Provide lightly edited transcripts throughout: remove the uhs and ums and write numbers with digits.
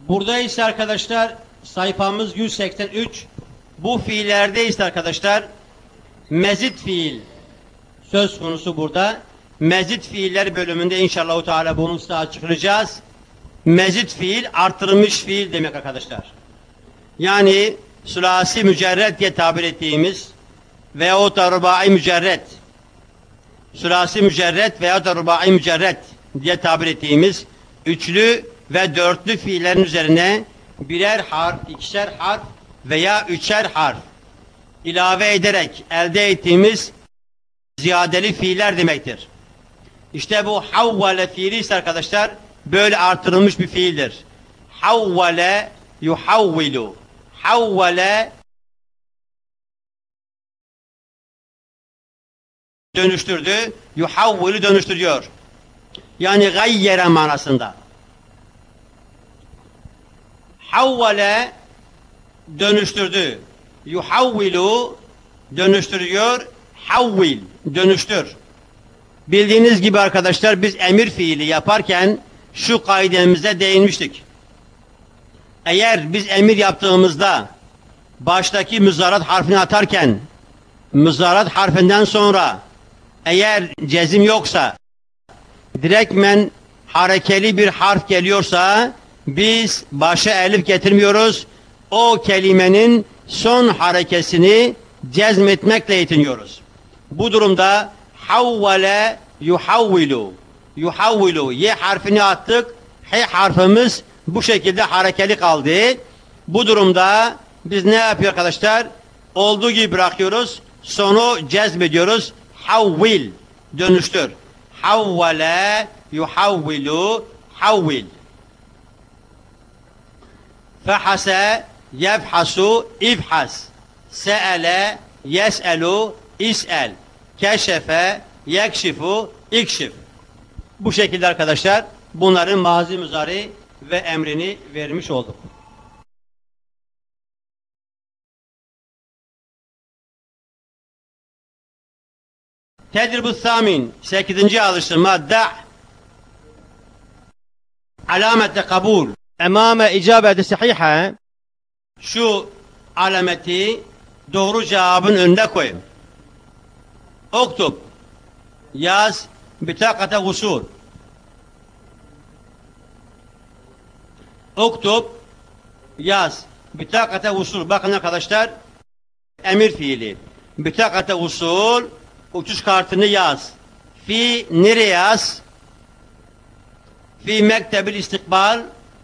Burada ise arkadaşlar sayfamız 183. Bu fiillerde ise arkadaşlar mezit fiil söz konusu burada. Mezit fiiller bölümünde inşallah Teala bunu size açıklayacağız. Mezit fiil artırılmış fiil demek arkadaşlar. Yani sülasi mücerred diye tabir ettiğimiz veyahut da rubai mücerred, sülasi mücerred veyahut da rubai mücerred diye tabir ettiğimiz üçlü ve dörtlü fiillerin üzerine birer harf, ikişer harf veya üçer harf ilave ederek elde ettiğimiz ziyadeli fiiller demektir. İşte bu havvale fiili ise arkadaşlar böyle artırılmış bir fiildir. Havvale yuhavvilu. Havvale dönüştürdü, yuhavvilu dönüştürüyor. Yani gayyere manasında. Havvale dönüştürdü. Yuhavvilu dönüştürüyor. Havvil dönüştür. Bildiğiniz gibi arkadaşlar biz emir fiili yaparken şu kaidemize değinmiştik. Eğer biz emir yaptığımızda baştaki müzzarat harfini atarken müzzarat harfinden sonra eğer cezim yoksa direktmen harekeli bir harf geliyorsa biz başa elif getirmiyoruz. O kelimenin son harekesini cezmetmekle yetiniyoruz. Bu durumda havvale yuhavvilu. Yuhavvilu. Y harfini attık. H harfimiz bu şekilde harekeli kaldı. Bu durumda biz ne yapıyor arkadaşlar? Olduğu gibi bırakıyoruz. Sonu cezmediyoruz. Havvil. Dönüştür. Havvale yuhavvilu. Havvil. Fehase yefhasu ifhas. Se'ele yes'elu is'el. Keşefe yekşifu ikşif. Bu şekilde arkadaşlar bunların mazi müzari ve emrini vermiş olduk. Tedribü thamin 8. alıştırma da alamete kabul emame icabeti sahiha. Şu alameti doğru cevabın önüne koyun. Oktub yaz bitakate usul. Oktub yaz bitakate usul. Bakın arkadaşlar emir fiili. Bitakate usul uçuş kartını yaz. Fi nereye yaz? Fi mektebil istikbal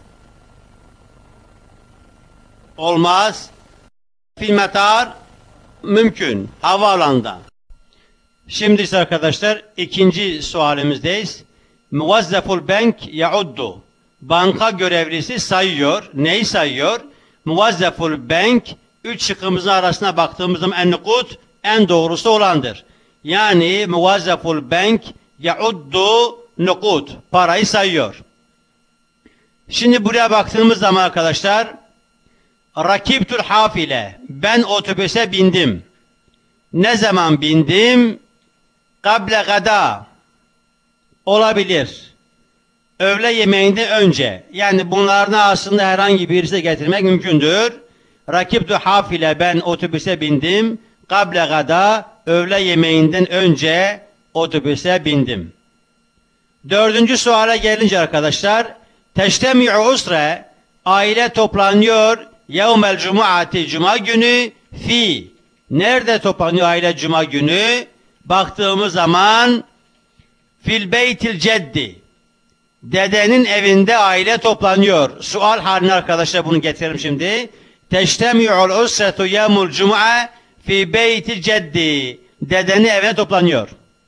olmaz. Fi metar mümkün. Havaalanında. Şimdi ise arkadaşlar ikinci sualimizdeyiz. Muvazzeful bank yauddu. Banka görevlisi sayıyor. Neyi sayıyor? Muvazzeful bank 3 şıkkımızın arasına baktığımızda en-nukut en doğrusu olandır. Yani muvazzeful bank yauddu nukut. Parayı sayıyor. Şimdi buraya baktığımız zaman arkadaşlar rakibtul hafile. Ben otobüse bindim. Ne zaman bindim? Kable gada olabilir. Öğle yemeğinden önce. Yani bunların aslında herhangi birisi getirmek mümkündür. Rakibtu hafile ben otobüse bindim. Kable gada öğle yemeğinden önce otobüse bindim. 4. suala gelince arkadaşlar teştemi'u usre aile toplanıyor yevmel cum'ati cuma günü fi. Nerede toplanıyor aile cuma günü? Baktığımız zaman fil beytil ceddi. Dedenin evinde aile toplanıyor. Sual haline arkadaşlar bunu getirelim şimdi. Teştemi'ul usretu yevmul cum'a fi beytil ceddi. Dedenin evine toplanıyor.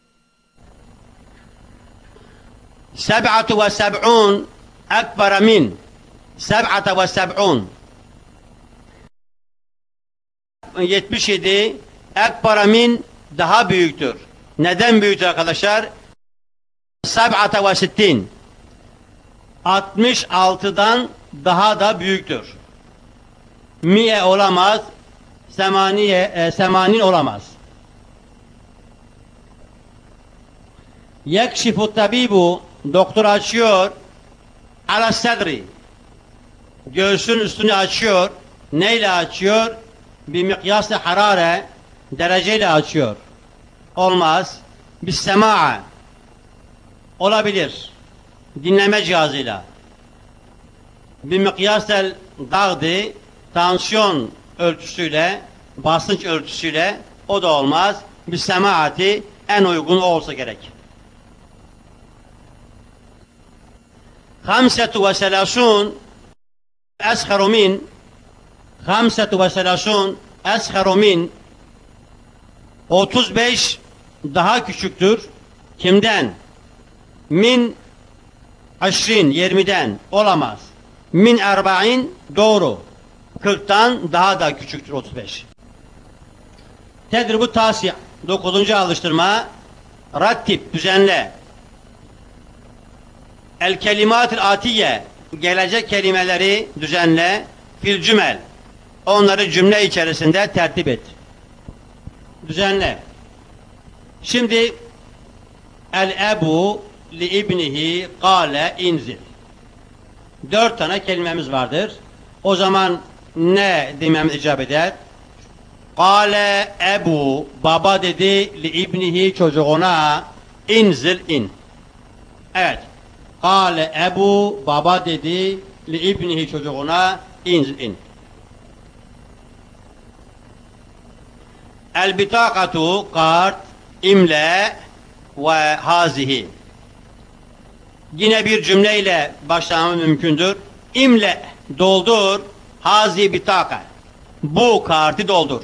77 ekbara min 77 ekbara min daha büyüktür. Neden büyüktür arkadaşlar? 67 66'dan daha da büyüktür. Mi'e olamaz. Semanin olamaz. Yekşifu tabibu doktor açıyor ala sadri göğsün üstünü açıyor. Neyle açıyor? Bir mikyas-ı harare, dereceyle açıyor. Olmaz. Bir sema'a olabilir. Dinleme cihazıyla. Bir mikyas-ı dağdı, tansiyon ölçüsüyle, basınç ölçüsüyle o da olmaz. Bir semaati en uygun olsa gerek. 35 esharu min 35 esharu min 35 daha küçüktür. Kimden? Min 20'den olamaz. Min 40 doğru. 40'tan daha da küçüktür 35. Tedribu tasi' 9. alıştırma. Rattib düzenle. El kelimatil atiye gelecek kelimeleri düzenle. Fil cümel onları cümle içerisinde tertip et. Düzenle. Şimdi el ebu li ibnihi kâle inzil. 4 tane kelimemiz vardır. O zaman ne dememiz icap eder? Kâle ebu baba dedi li ibnihi çocuğuna inzil in. Evet. Kâle ebu baba dedi li ibnihi çocuğuna inzil in. El bitakatu kart imle ve hazihi. Yine bir cümleyle başlamamız mümkündür. İmle doldur, hazi bitaka. Bu kartı doldur.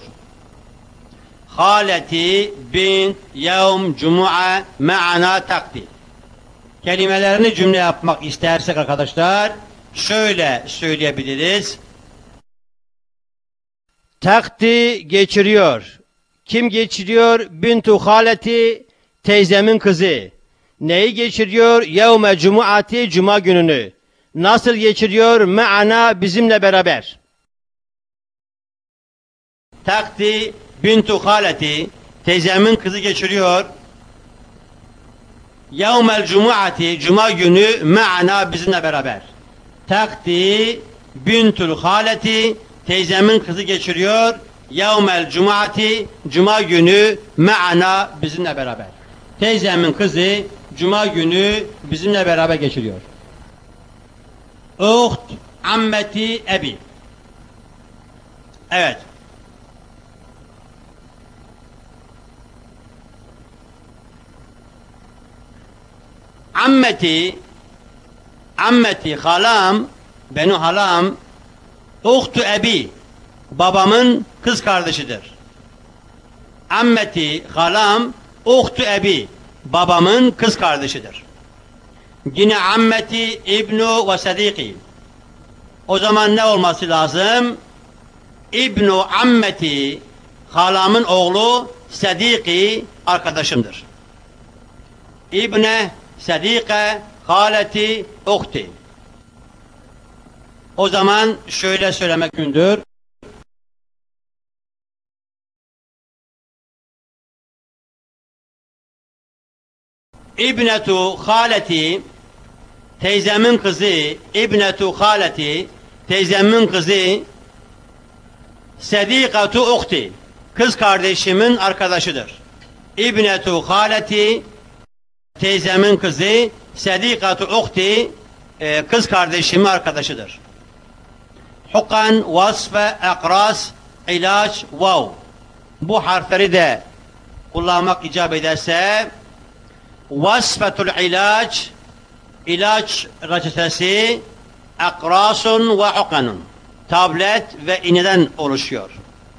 Haleti bint yevm cumu'a ma'ana takdi. Kelimelerini cümle yapmak istersek arkadaşlar şöyle söyleyebiliriz. Takdi geçiriyor. Kim geçiriyor? Bintu haleti teyzemin kızı. Neyi geçiriyor? Yevme cumuati cuma gününü. Nasıl geçiriyor? Me'ana bizimle beraber. Takdi bintu haleti teyzemin kızı geçiriyor. Yevmel cumuati cuma günü me'ana bizimle beraber. Takdi bintul haleti teyzemin kızı geçiriyor. Yevmel cumuati cuma günü me'ana bizimle beraber. Teyzemin kızı cuma günü bizimle beraber geçiriyor. Uht ammeti ebi. Evet. Ammeti halam, benim halam, uhtu ebi, babamın kız kardeşidir. Ammeti halam, uhtu ebi, babamın kız kardeşidir. Yine ammeti ibnu ve sadiki. O zaman ne olması lazım? İbnu ammeti, halamın oğlu, sadiki, arkadaşımdır. İbne, sadike, haleti, uhti. O zaman şöyle söylemek mümkündür. İbnetu haleti, teyzemin kızı, İbnetu haleti, teyzemin kızı, sedikatu uhti, kız kardeşimin arkadaşıdır. İbnetu haleti, teyzemin kızı, sedikatu uhti, kız kardeşimin arkadaşıdır. Hukan, vasfe, ekras, ilaç, vav. Bu harfleri de kullanmak icap ederse, vasfetul ilaç, ilaç reçetesi, akrasun ve hukanun, tablet ve iğneden oluşuyor.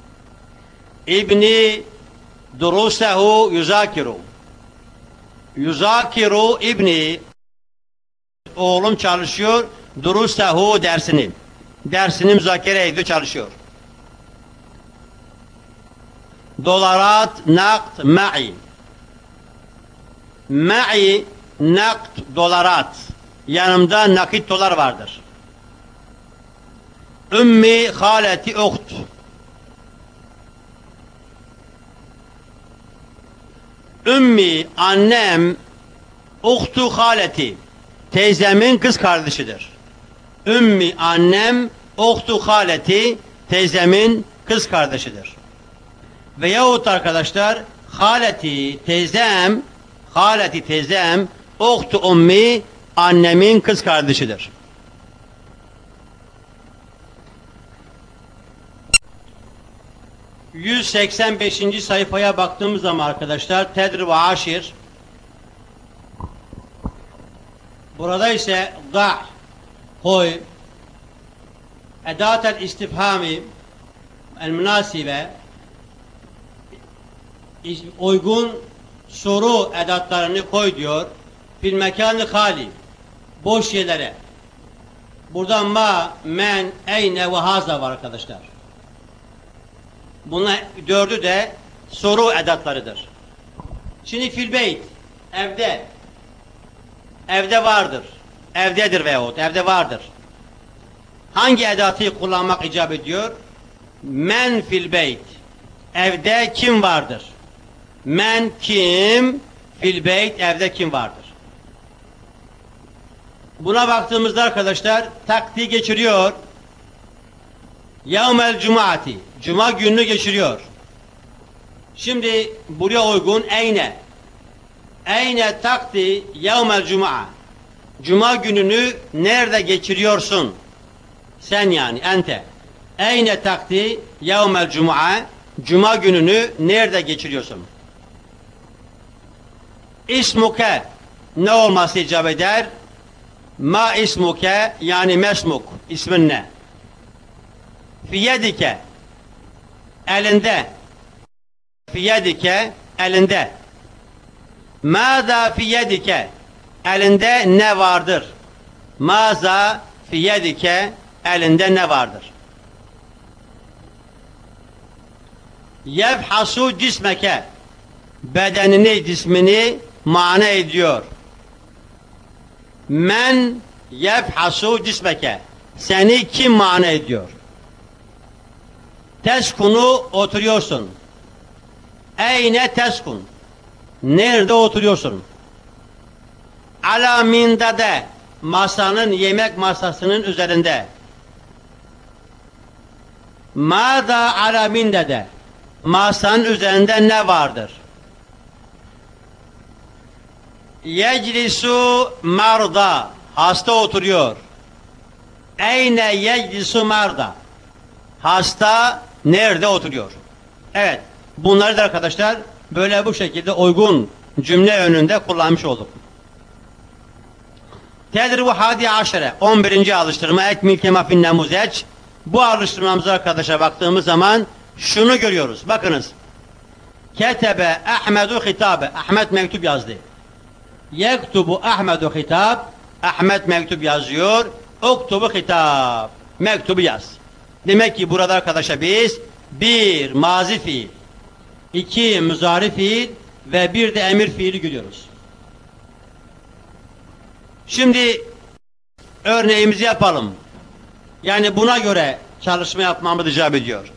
İbni durusehu yuzakiru, yuzakiru ibni, oğlum çalışıyor, durusehu dersini müzakere ediyor, çalışıyor. Dolarat, nakt, ma'i. Ma'i, nakt, dolarat. Yanımda nakit dolar vardır. Ümmi, haleti, uht. Ümmi, annem, uhtu haleti, teyzemin kız kardeşidir. Ümmi, annem, Uhtu haleti teyzemin kız kardeşidir. Veyahut arkadaşlar haleti teyzem uhtu ummi annemin kız kardeşidir. ...185. sayfaya baktığımız zaman arkadaşlar... ...tedr ve aşir... ...burada ise... ...da' koy... ...edat-el istifhami... ...el-münasibe... ...uygun soru edatlarını koy diyor... ...fil mekanı hali... ...boş yerlere... ...burada ma, men, eyne ve haza var arkadaşlar... Bunlar dördü de soru edatlarıdır. Şimdi fil beyt, evde vardır, evdedir veyahut evde vardır. Hangi edatı kullanmak icap ediyor? Men fil beyt, evde kim vardır? Men kim, fil beyt, evde kim vardır? Buna baktığımızda arkadaşlar taktiği geçiriyor. Yevmel cumaati, cuma gününü geçiriyor. Şimdi buraya uygun eyne takti yevmel cuma, cuma gününü nerede geçiriyorsun? Sen yani ente. Eyne takti yevmel cuma, cuma gününü nerede geçiriyorsun? İsmuke ne olması icap eder? Ma ismuke yani mesmuk, ismin ne? Fiyedike elinde, fiyedike elinde. Mâzâ fiyedike elinde ne vardır? Mâzâ fiyedike elinde ne vardır? Yefhasu cismeke bedenini, cismini mana ediyor. Men yefhasu cismeke seni kim mana ediyor? Teskunu oturuyorsun. Eyne teskun? Nerede oturuyorsun? Ala mindade masanın, yemek masasının üzerinde. Mâdâ ala mindade masanın üzerinde ne vardır? Yeclisu marda hasta oturuyor. Eyne yeclisu marda hasta nerede oturuyor? Evet. Bunları da arkadaşlar böyle bu şekilde uygun cümle önünde kullanmış olduk. Tedribu hadi aşere 11. alıştırma ekmil kema fin nemuzeç. Bu alıştırmamıza arkadaşa baktığımız zaman şunu görüyoruz. Bakınız. Ketebe Ahmedu hitabe. Ahmet mektup yazdı. Yektubu Ahmedu hitab. Ahmet mektup yazıyor. Uktubu hitab. Mektubu yaz. Demek ki burada arkadaşa biz bir mazi fiil, iki muzari fiil ve bir de emir fiili görüyoruz. Şimdi örneğimizi yapalım. Yani buna göre çalışma yapmamı icap ediyor.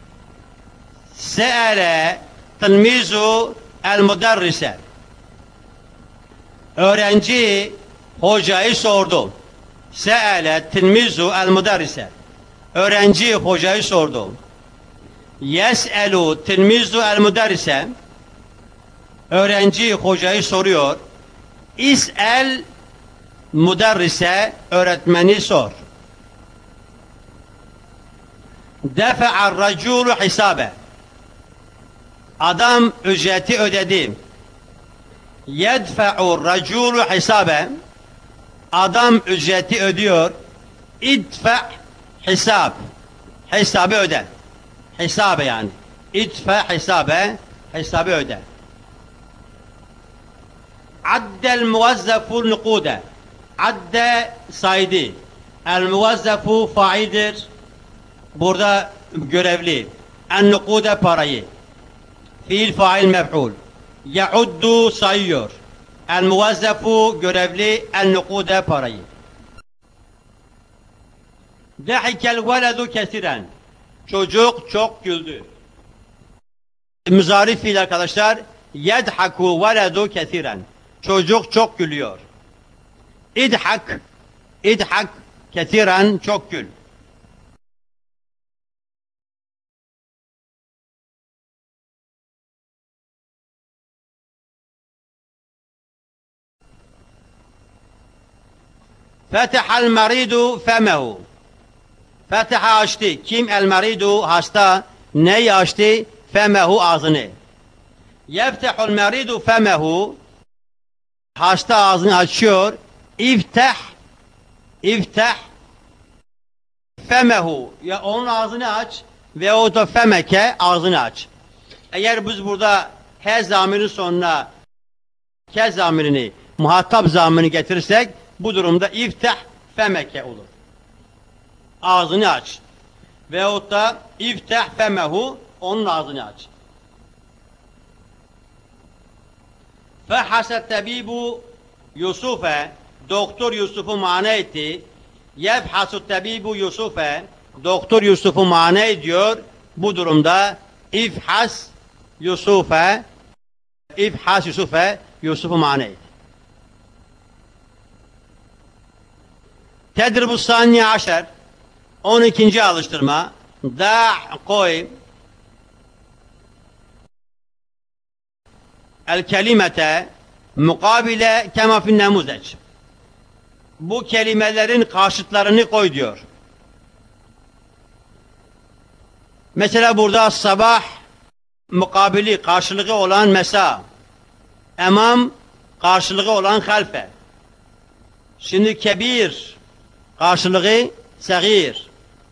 Se'ele tilmizu el mudarrise. Öğrenci hocayı sordu. Se'ele tilmizu el mudarrise. Öğrenci hocayı sordu. Yes'elu tilmizu el mudarrise. Öğrenci hocayı soruyor. İs'el mudarrise öğretmeni sor. Defa'ar raculu hisabe. Adam ücreti ödedi. Yedfa'ur raculu hisabe. Adam ücreti ödüyor. İdfa' hesap. Hesabı öde. Hesabı yani. İdfa hesabe. Hesabı öde. Addel muvazzaful nukude. Adde saydı. El muvazzafu faildir. Burada görevli. En nukude parayı. Fiil fail mef'ul. Ya'uddu sayıyor. El muvazzafu görevli. En nukude parayı. Dehikel veledu kesiren. Çocuk çok güldü. Muzari fiil arkadaşlar. Yedhaku veledu kesiren. Çocuk çok gülüyor. İdhak kesiren çok gül. Fetehal maridu femehu. Feteha açtı. Kim? El maridu, hasta. Neyi açtı? Femehu, ağzını. Yeftehul maridu femehu. Hasta ağzını açıyor. İfteh. İfteh. Femehu. Ya onun ağzını aç. Ve o da femeke, ağzını aç. Eğer biz burada he zamirin sonuna ke zamirini, muhatap zamirini getirirsek, bu durumda ifteh femeke olur. Ağzını aç. Veyahut da ifteh femehu, onun ağzını aç. Fehaset tebibu Yusuf'e, doktor Yusuf'u mana etti. Yefhasut tebibu Yusuf'e, doktor Yusuf'u mana ediyor. Bu durumda ifhas Yusuf'e, ifhas Yusuf'e, Yusuf'u mana etti. Tedribu saniye aşer, 12. alıştırma. Da koy el kelimete mukabile kema fin nemuzeç. Bu kelimelerin karşıtlarını koy diyor. Mesela burada sabah mukabili, karşılığı olan mesa, emam karşılığı olan halfe. Şimdi kebir karşılığı sagir,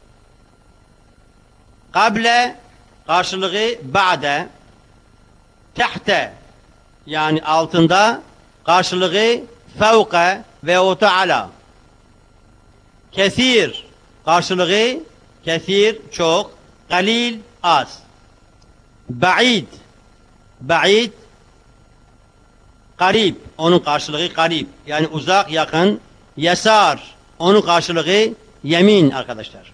kable karşılığı ba'de, tahte yani altında karşılığı fevke ve ala. Kesir karşılığı kesir çok, kalil az. Ba'id, ba'id karib, onun karşılığı karib yani uzak yakın. Yesar, onun karşılığı yemin arkadaşlar.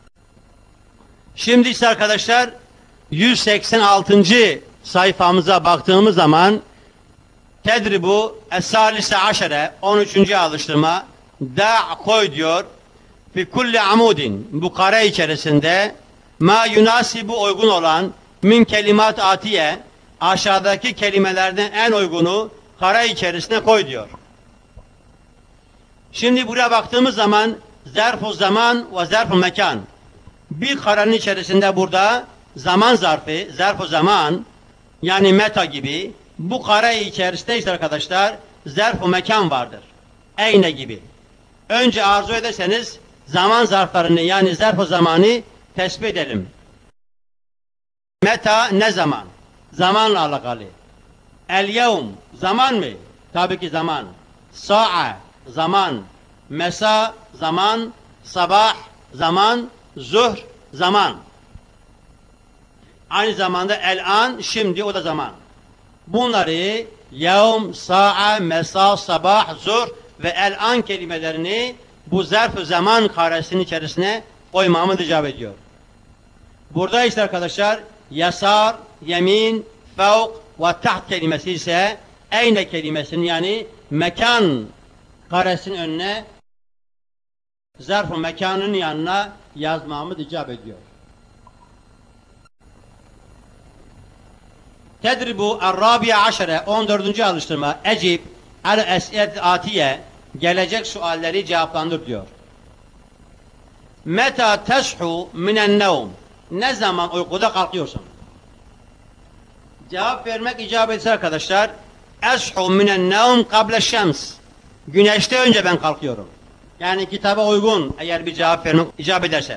Şimdi ise arkadaşlar 186. sayfamıza baktığımız zaman tedribu es-salise aşere, 13. alıştırma. Da koy diyor. Fi kulli amudin, bu kare içerisinde ma yunasibu, uygun olan, min kelimat atiye, aşağıdaki kelimelerden en uygunu kare içerisine koy diyor. Şimdi buraya baktığımız zaman zarf-ı zaman ve zarf-ı mekan. Bir karenin içerisinde burada zaman zarfı, zarf-ı zaman yani meta gibi, bu kare içerisinde işte arkadaşlar zarf-ı mekan vardır. Eyne gibi. Önce arzu ederseniz zaman zarflarını yani zarf-ı zamanı tespit edelim. Meta ne zaman? Zamanla alakalı. El-yevm zaman mı? Tabii ki zaman. Sa'a zaman. Mesa zaman. Sabah zaman. Zuhr zaman. Aynı zamanda el-an şimdi, o da zaman. Bunları yevm, sa'a, mesa, sabah, zuhr ve el-an kelimelerini bu zarf-ı zaman karesinin içerisine koymamız icap ediyor. Burada işte arkadaşlar yasar, yemin, fevk ve taht kelimesi ise eyne kelimesinin yani mekan karesinin önüne zarf-ı mekanın yanına yazmamız icap ediyor. Tedribu er-rabiye aşere, 14. alıştırma. Ecib el-es'ed atiye, gelecek sualleri cevaplandır diyor. Meta teshu minen nevm, ne zaman uykuda kalkıyorsun? Cevap vermek icap etse arkadaşlar, eshu minen nevm kable şems, güneşte önce ben kalkıyorum. Yani kitaba uygun eğer bir cevap vermek icap ederse.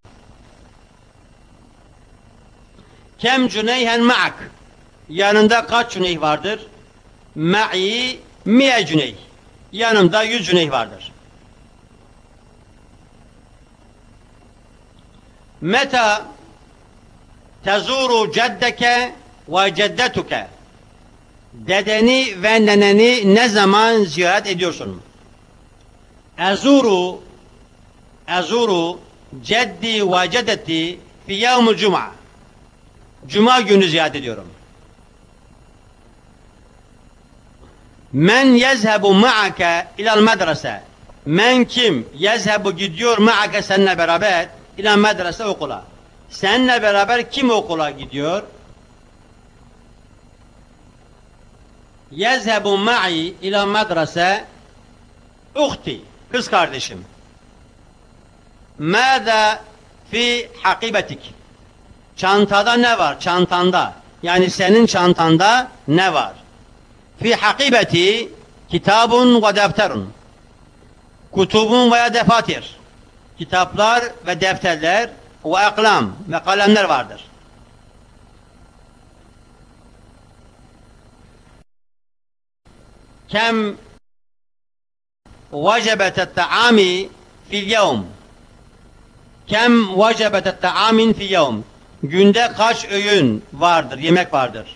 Kem cüneyhen ma'ak, yanında kaç cüneyh vardır? Ma'i mi'e cüneyh, yanımda 100 cüneyh vardır. Meta tezuru ceddeke ve ceddetuke, dedeni ve neneni ne zaman ziyaret ediyorsun? Ezuru ceddi ve ceddeti fi yevmul cuma, cuma günü ziyaret ediyorum. Men yezhebu ma'ake ilal medrese, men kim yezhebu gidiyor ma'ake seninle beraber ilal medrese, okula. Seninle beraber kim okula gidiyor? Yezhebu ma'i ilal medrese uhti, Kız kardeşim. Mâzâ fi hakibetik. Çantada ne var? Çantanda. Yani senin çantanda ne var? Fi hakibeti kitabun ve defterun. Kutubun veya defatir. Kitaplar ve defterler ve aklam ve kalemler vardır. Kem vecebetet ta'ami fil yevm. Kem vecebetet ta'amin fil yevm. Günde kaç öğün vardır, yemek vardır?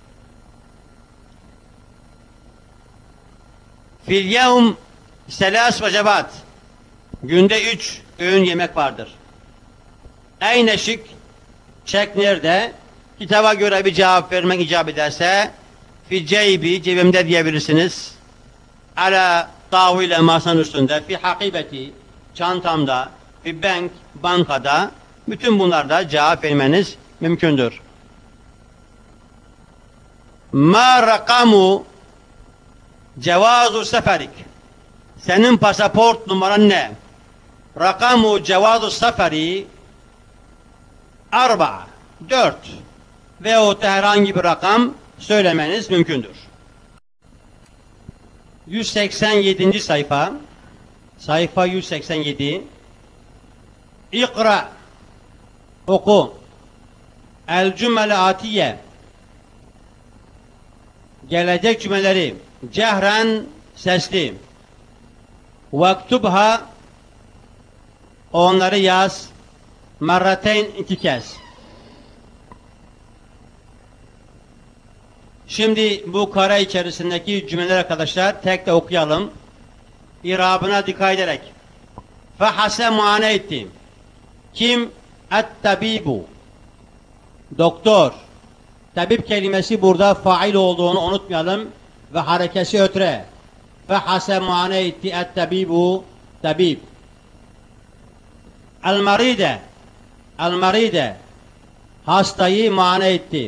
Fil yevm selas vecebat. Günde 3 öğün yemek vardır. Eyne şık? Çek nerede? Kitaba göre bir cevap vermek icap ederse fi ceybi, cebimde diyebilirsiniz. Ala tavile, masanın üstünde. Fi hakibeti, çantamda. Fi bank, bankada. Bütün bunlarda cevap vermeniz mümkündür. Ma rakamu cevazu seferik. Senin pasaport numaran ne? Rakamu cevazu seferi 4 veyahut da herhangi bir rakam söylemeniz mümkündür. 187. sayfa. Sayfa 187. İkra. Oku. El cümle atiye. Gelecek cümleleri cehren, sesli. Vektubha, onları yaz. Merrateyn, 2 kez. Şimdi bu kare içerisindeki cümleler arkadaşlar tek de okuyalım. İrabına dikkat ederek. Fehase muayene etti. Kim? Et-tabibu. Doktor. Tabip kelimesi burada fail olduğunu unutmayalım ve harekesi ötre. Fehase muayene etti et-tabibu. Tabip. El-maride. El-maride. Hastayı muayene etti.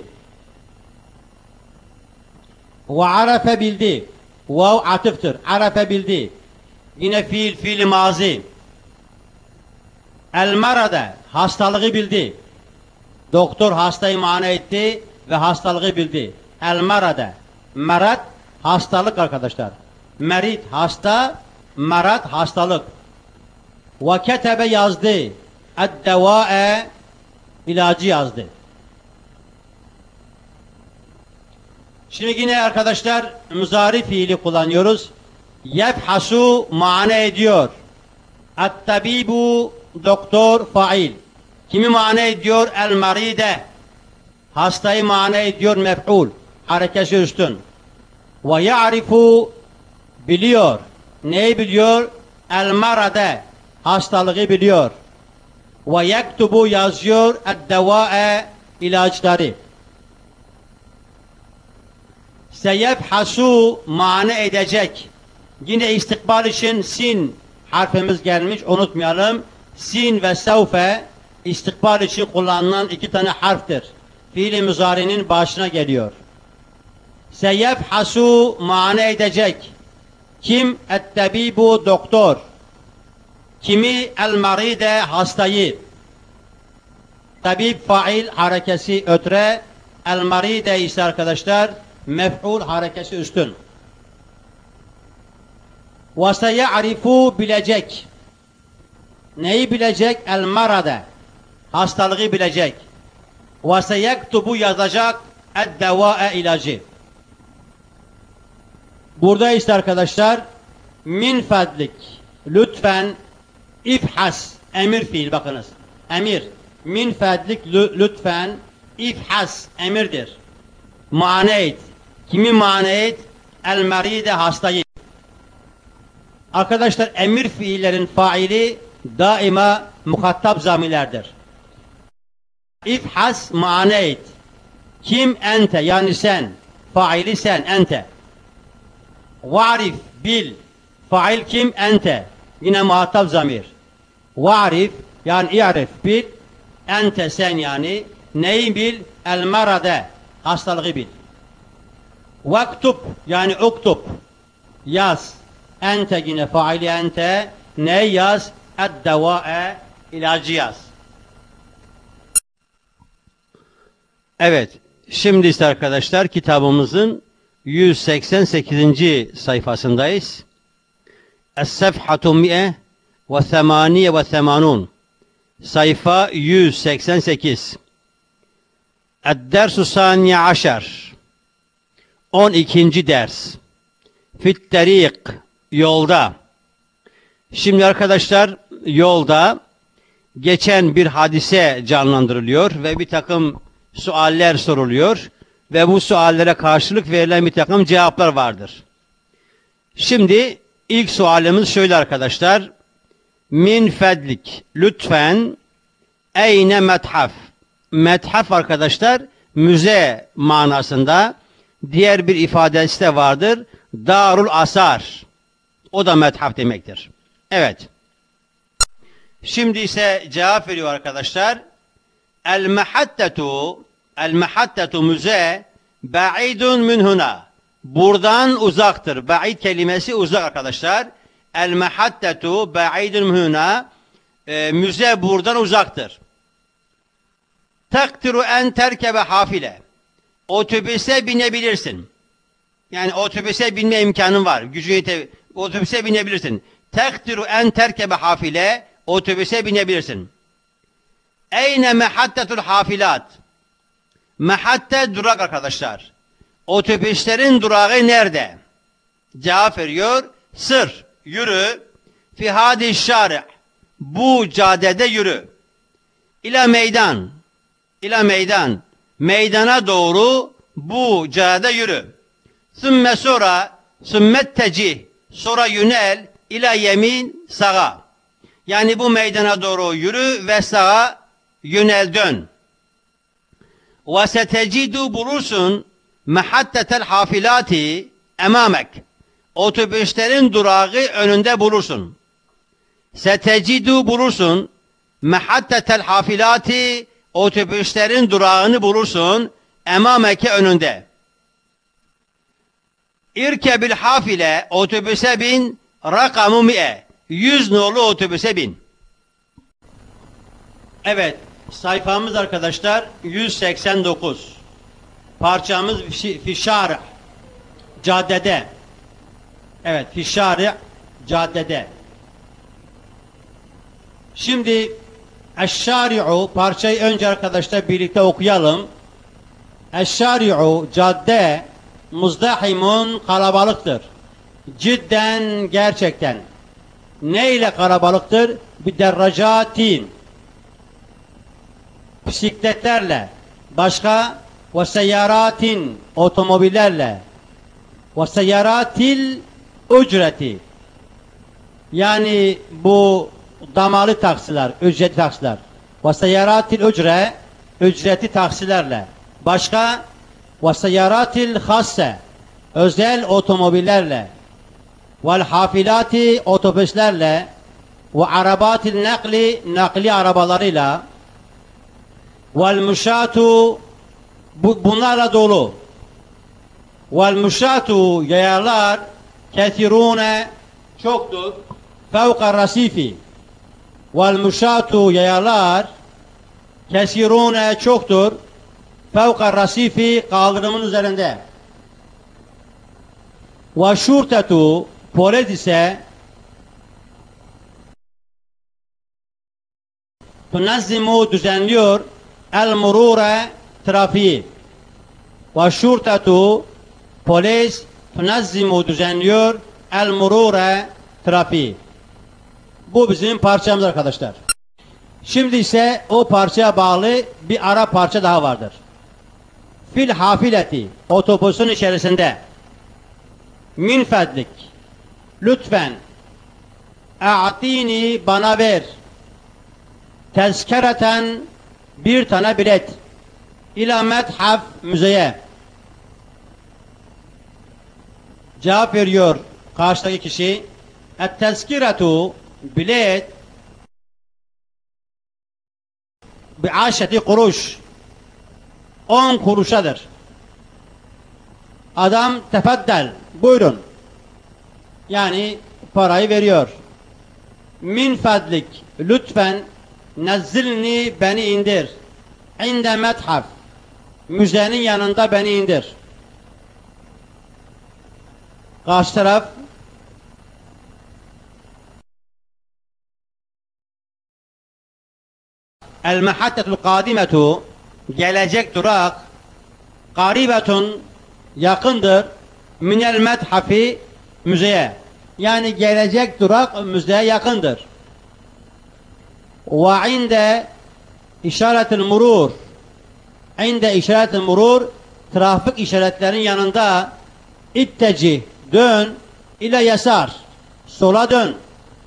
Ve arafe bildi. Vav atıftır. Arafe bildi. Yine fiil mazi. El marada, hastalığı bildi. Doktor hastayı muayene etti ve hastalığı bildi. El marada. Marat hastalık arkadaşlar. Merit hasta, marat hastalık. Ve ketebe yazdı. Ed-devâe ilacı yazdı. Şimdi yine arkadaşlar muzari fiili kullanıyoruz. Yebhasu muayene ediyor. Et-tabibu doktor fail. Kimi muayene ediyor? El-maride. Hastayı muayene ediyor mef'ul. Harekesi üstün. Ve ya'rifu biliyor. Neyi biliyor? El-marade. Hastalığı biliyor. Ve yektubu yazıyor. Ed-devâe ilaçları. Seyebhasu muayene edecek. Yine istikbal için sin harfimiz gelmiş, unutmayalım. Sin ve sevfe istikbal için kullanılan 2 tane harftir. Fiil-i müzari'nin başına geliyor. Seyebhasu muayene edecek. Kim? Et-tabibu doktor. Kimi? El-maride hastayı. Tabib fail harekesi ötre. El-maride ise arkadaşlar mef'ul harekesi üstün. Ve seyarifu bilecek. Neyi bilecek? El marada. Hastalığı bilecek. Ve seyektubu yazacak. Ed-devâe ilacı. Burada işte arkadaşlar min fadlik. Lütfen ifhas. Emir fiil bakınız. Emir. Min fadlik lütfen ifhas. Emirdir. Muayene et. Kimi muayene et? El maride hastayı. Arkadaşlar emir fiillerin faili daima muhattab zamirlerdir. İfhas muayene et. Kim? Ente yani sen. Faili sen ente. Varif bil. Fail kim? Ente. Yine muhattab zamir. Varif yani i'rif bil. Ente sen yani. Neyi bil? El marade. Hastalığı bil. Vaktub yani uktub. Yaz. Ente yine faili ente. Ne yaz? Eddeva'e, ilacı yaz. Evet. Şimdi ise arkadaşlar kitabımızın 188. sayfasındayız. Es-sefhatu mi'e ve semaniye ve semanun. Sayfa 188. Ed-dersu saniye aşer. 12. ders. Fit terik, yolda. Şimdi arkadaşlar yolda geçen bir hadise canlandırılıyor ve bir takım sualler soruluyor ve bu suallere karşılık verilen bir takım cevaplar vardır. Şimdi ilk sualimiz şöyle arkadaşlar. Min fedlik, lütfen, eyne methaf. Methaf arkadaşlar müze manasında, diğer bir ifadesi de vardır. Darul asar. O da methaf demektir. Evet. Şimdi ise cevap veriyor arkadaşlar. El-mehattetu müze ba'idun min huna. Buradan uzaktır. Ba'id kelimesi uzak arkadaşlar. El-mehattetu ba'idun min huna. Müze buradan uzaktır. Takdiru en terkebe hafile. Otobüse binebilirsin. Yani otobüse binme imkanın var. Gücün yete, otobüse binebilirsin. Takdiru en terkebe hafile. Otobüse binebilirsin. Eyne mehattetul hafilat. Mehatte durak arkadaşlar. Otobüslerin durağı nerede? Cevap veriyor. Sır, yürü. Fi hadi şari'. Bu caddede yürü. İla meydan. İla meydan. Meydana doğru bu caddede yürü. Sümme sonra, sümmet tecih. Sonra yönel. İla yemin, sağa. Yani bu meydana doğru yürü ve sağa yönel, dön. Ve setecidu, bulursun mehattetel hafilati emamek. Otobüslerin durağı önünde bulursun. Setecidu, bulursun mehattetel hafilati, otobüslerin durağını bulursun emameke, önünde. İrkebil hafile, otobüse bin, rakamu mi'e, 100 nolu otobüse bin. Evet, sayfamız arkadaşlar 189. Parçamız fişari, caddede. Evet, fişari, caddede. Şimdi eşşari'u, parçayı önce arkadaşlar birlikte okuyalım. Eşşari'u, cadde, muzdahimun, kalabalıktır. Cidden, gerçekten. Ne ile kalabalıktır? Bir derracatin, bisikletlerle. Başka? Ve seyyaratin, otomobillerle. Ve seyyaratil ücreti. Yani bu damalı taksiler, ücretli taksiler. Ve seyyaratil ücre, ücretli taksilerle. Başka? Ve seyyaratil hasse, özel otomobillerle. Vel hafilati, otobüslerle. Ve arabatil nakli, nakli arabalarıyla. Vel müşatu, bunlarla dolu. Vel müşatu, yayalar, kethirune, çoktur. Fevka rasifi. Vel müşatu, yayalar, kesirune, çoktur. Fevka rasifi, kaldırımın üzerinde. Ve şurtetu, polis ise tunazzimu, düzenliyor, el murure, trafiği. Ve şurtetu, polis tunazzimu, düzenliyor, el murure, trafiği. Bu bizim parçamız arkadaşlar. Şimdi ise o parçaya bağlı bir ara parça daha vardır. Fil hafileti, otobüsün içerisinde. Min fedlik, lütfen, a'tini, bana ver, tezkereten, bir tane bilet, ila methaf, müzeye. Cevap veriyor karşıdaki kişi. Et-tezkiretu, bilet, bi'aşeti kuruş, 10 kuruşadır. Adam, tefeddel, buyurun. Yani parayı veriyor. Min fadlik, lütfen nezzilni, beni indir. İnde methaf, müzenin yanında beni indir. Karşı taraf el mehattetul kadimetu, gelecek durak, karibetun, yakındır, minel methafi, müzeye. Yani gelecek durak müzeye yakındır. Ve inde işaretil murur, inde işaretil murur, trafik işaretlerinin yanında, itteci, dön, ile yasar, sola dön.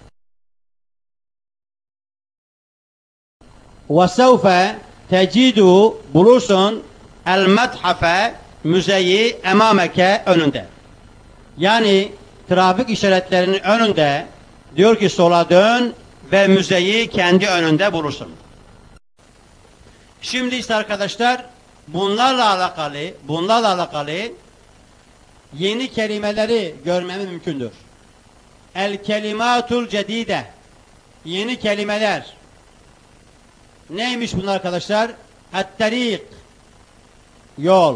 Ve sevfe tecidu, bulursun, el methafe, müzeyi, emameke, önünde. Yani trafik işaretlerinin önünde diyor ki sola dön ve müzeyi kendi önünde bulursun. Şimdi ise arkadaşlar bunlarla alakalı yeni kelimeleri görmemiz mümkündür. El kelimatul cedide, yeni kelimeler. Neymiş bunlar arkadaşlar? Et-tarik, yol.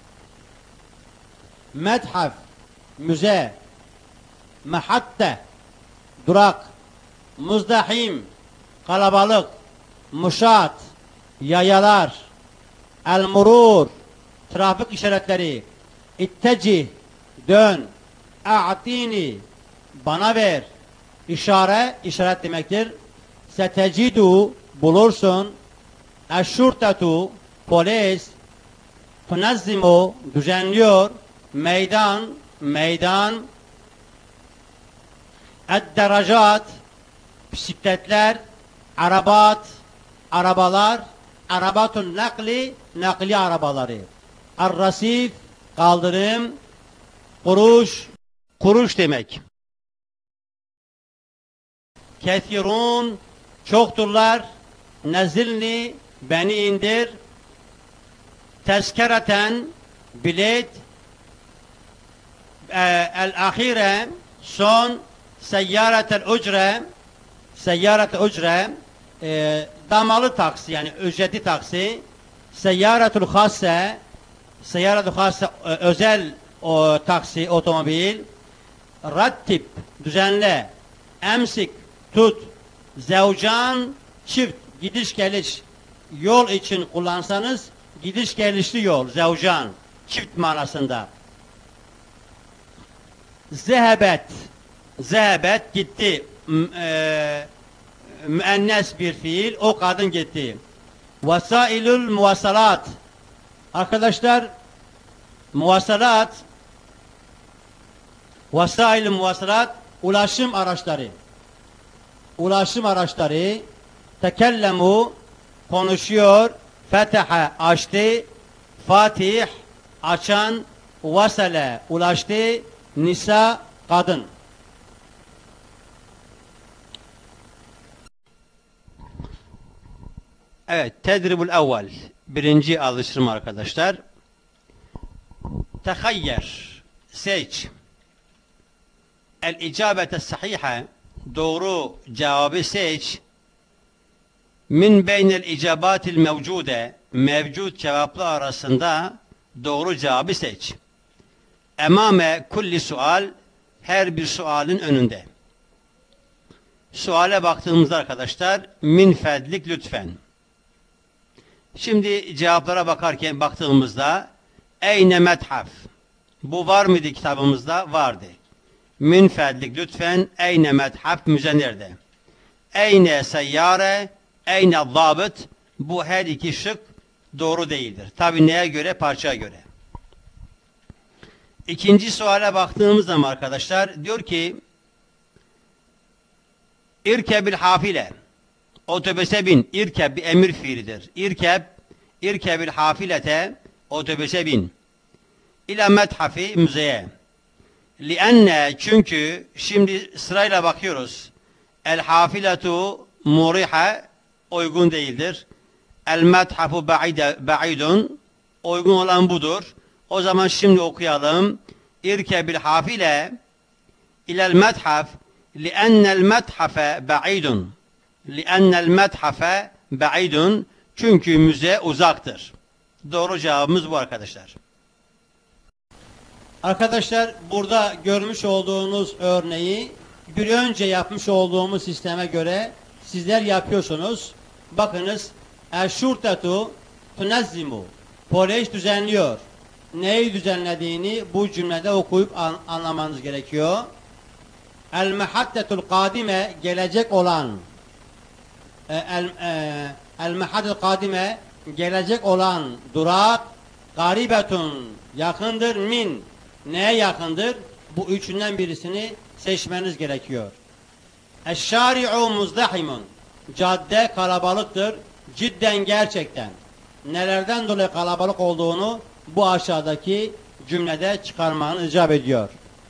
Methaf, müze. Mehatte, durak. Muzdahim, kalabalık. Muşat, yayalar. El-murur, trafik işaretleri. İttecih, dön. A'tini, bana ver. İşaret demektir. Setecidu, bulursun. Eşşurtetu, polis. Tunazzimu, düzenliyor. Meydan. Ed-deracat, bisikletler. Arabalar. Arabatun nakli arabaları. Ar-rasif, kaldırım. Kuruş demek. Kethirun, çokturlar. Nezilni, beni indir. Tezkereten, bilet. El-ahire, son. Seyyâretel ucre, damalı taksi, yani ücretli taksi. Seyyâretul hasse, özel taksi, otomobil. Rattib, düzenle. Emsik, tut. Zevcan, çift, gidiş geliş. Yol için kullansanız gidiş gelişli yol, zevcan, çift manasında. Zehebet gitti. Müennes bir fiil, o kadın gitti. Vasailul muvasalat. Arkadaşlar, vasailul muvasalat, ulaşım araçları. Tekellemu, konuşuyor. Feteha, açtı. Fatih, açan. Vasale, ulaştı. Nisa, kadın. Evet, tedribul evvel. Birinci alıştırma arkadaşlar. Tehayyer, seç. El icabete sahiha, doğru cevabı seç. Min beynel icabatil mevcude, mevcut cevaplar arasında doğru cevabı seç. Emame kulli sual, her bir sualin önünde. Suale baktığımızda arkadaşlar, min fedlik lütfen. Şimdi cevaplara baktığımızda, eyne methaf. Bu var mıydı kitabımızda? Vardı. Min fedlik lütfen, eyne methaf, müze nerede? Eyne seyyare, eyne zabıt. Bu her iki şık doğru değildir. Tabi neye göre? Parçaya göre. İkinci suale baktığımız zaman arkadaşlar, diyor ki, İrkebil hafile, otobüse bin. İrkeb bir emir fiilidir. İrkebil hafilete, otobüse bin. İla methafi, müzeye. Lienne, çünkü şimdi sırayla bakıyoruz. El hafiletu muriha, uygun değildir. El methafu ba'idun, uygun olan budur. O zaman şimdi okuyalım. İrkebil hafile, إلى المتحف لأن المتحف بعيد. لأن المتحف بعيد. Çünkü müze uzaktır. Doğru cevabımız bu arkadaşlar. Arkadaşlar burada görmüş olduğunuz örneği bir önce yapmış olduğumuz sisteme göre sizler yapıyorsunuz. Bakınız. Eşşurtetu tunezzimu. Polis düzenliyor. Neyi düzenlediğini bu cümlede okuyup anlamanız gerekiyor. El mehattetul kadime gelecek olan. El mehattetul kadime gelecek olan durak garibetun yakındır min. Neye yakındır? Bu üçünden birisini seçmeniz gerekiyor. Eşşari'u muzdahimun. Cadde kalabalıktır. Cidden gerçekten. Nelerden dolayı kalabalık olduğunu bu aşağıdaki cümlede çıkarmanı icap ediyor.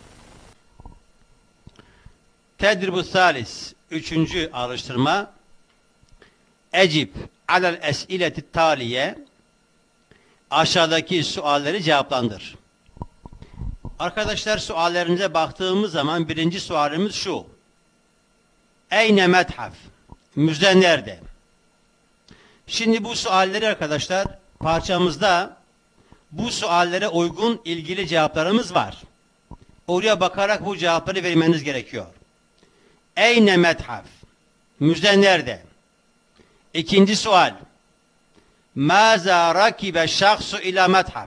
Tedribu salis. Üçüncü alıştırma. Ecib alel es'ileti taliye. Aşağıdaki sualleri cevaplandır. Arkadaşlar suallerimize baktığımız zaman birinci sualimiz şu. Eyne methaf? Müze nerede? Şimdi bu sualleri arkadaşlar parçamızda bu suallere uygun ilgili cevaplarımız var. Oraya bakarak bu cevapları vermeniz gerekiyor. Eyne methaf? Müze nerede? İkinci sual. Maza rakibe şahsu ila methaf?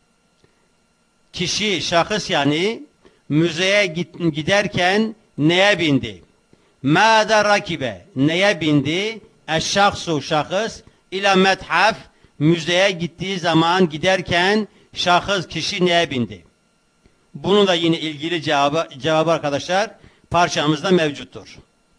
Kişi, şahıs yani müzeye giderken neye bindi? Mâda rakibe, neye bindi? Eşşahsu, şahıs, ila methaf, müzeye gittiği zaman giderken şahıs, kişi neye bindi? Bunun da yine ilgili cevabı arkadaşlar parçamızda mevcuttur.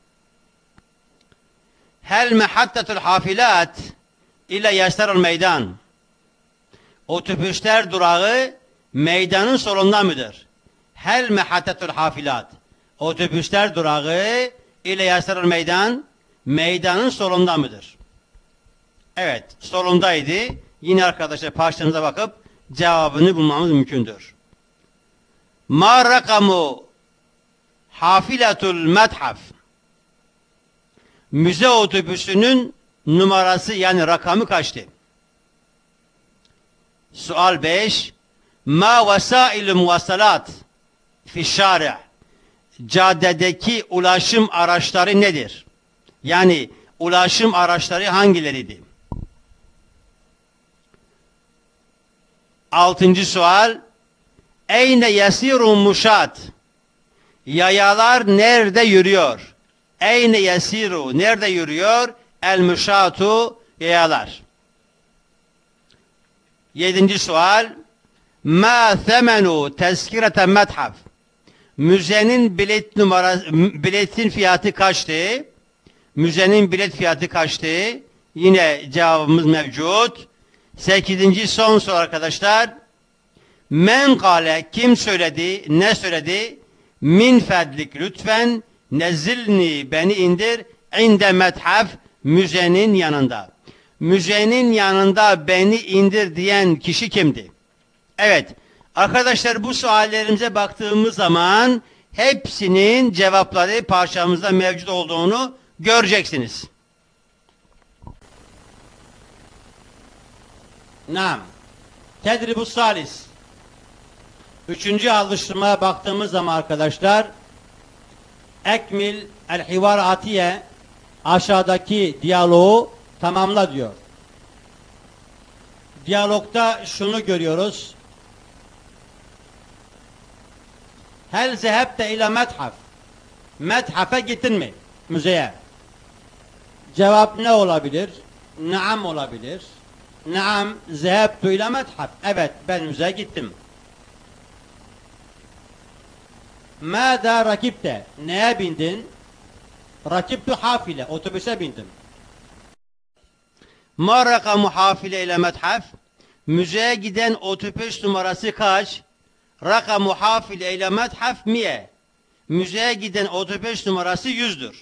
Hel mehattetul hafilat ila yasarul meydan? Otobüsler durağı meydanın solunda mıdır? Hel mehattetul hafilat? Otobüsler durağı ile yasarul meydan, meydanın solunda mıdır? Evet, solundaydı. Yine arkadaşlar parçamıza bakıp cevabını bulmamız mümkündür. Ma rakamu hafilatul methaf? Müze otobüsünün numarası yani rakamı kaçtı? Sual 5. Ma vesailü muvassalat fi şari'? Caddedeki ulaşım araçları nedir? Yani ulaşım araçları hangileriydi? 6. sual. Eyne yasirun muşat? Yayalar nerede yürüyor? Eyne yasiru? Nerede yürüyor? El muşatu? Yayalar. 7. sual. Ma themenu tezkirete methaf? Müzenin biletin fiyatı kaçtı? Müzenin bilet fiyatı kaçtı? Yine cevabımız mevcut. 8. son soru arkadaşlar. Men kale, kim söyledi? Ne söyledi? Min fedlik lütfen nezilni, beni indir. İnde methaf, müzenin yanında. Müzenin yanında beni indir diyen kişi kimdi? Evet. Arkadaşlar bu suallerimize baktığımız zaman hepsinin cevapları parçamızda mevcut olduğunu göreceksiniz. Nam. Tedribu salis. Üçüncü alıştırmaya baktığımız zaman arkadaşlar ekmil el hivar atiye, aşağıdaki diyaloğu tamamla diyor. Diyalogda şunu görüyoruz. Hel zehebte ila methaf? Methafe gittin mi? Müzeye. Cevap ne olabilir? Naam olabilir. Naam zehebtu ila methaf. Evet, ben müzeye gittim. Mâdâ rakipte? Neye bindin? Rakiptu hafile. Otobüse bindim. Ma rakamu hafile ile methaf? Müzeye giden otobüs numarası kaç? Rakamu hafile ile methaf miye? Müzeye giden otobüs numarası 100'dür.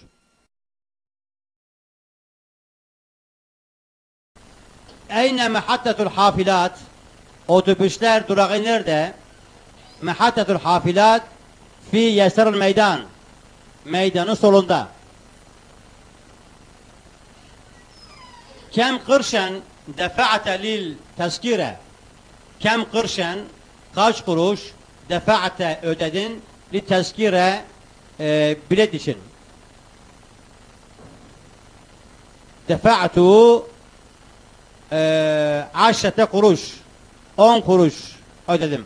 Eyne mehattetul hafilat? Otobüsler durağı nerede? Mehattetul hafilat Fi yesaril meydan. Meydanın solunda. Kem kırşen defa'te lil tezkire. Kem kırşen kaç kuruş defa'te ödedin li tezkire bilet için. Defa'tu 10 kuruş 10 kuruş ödedim.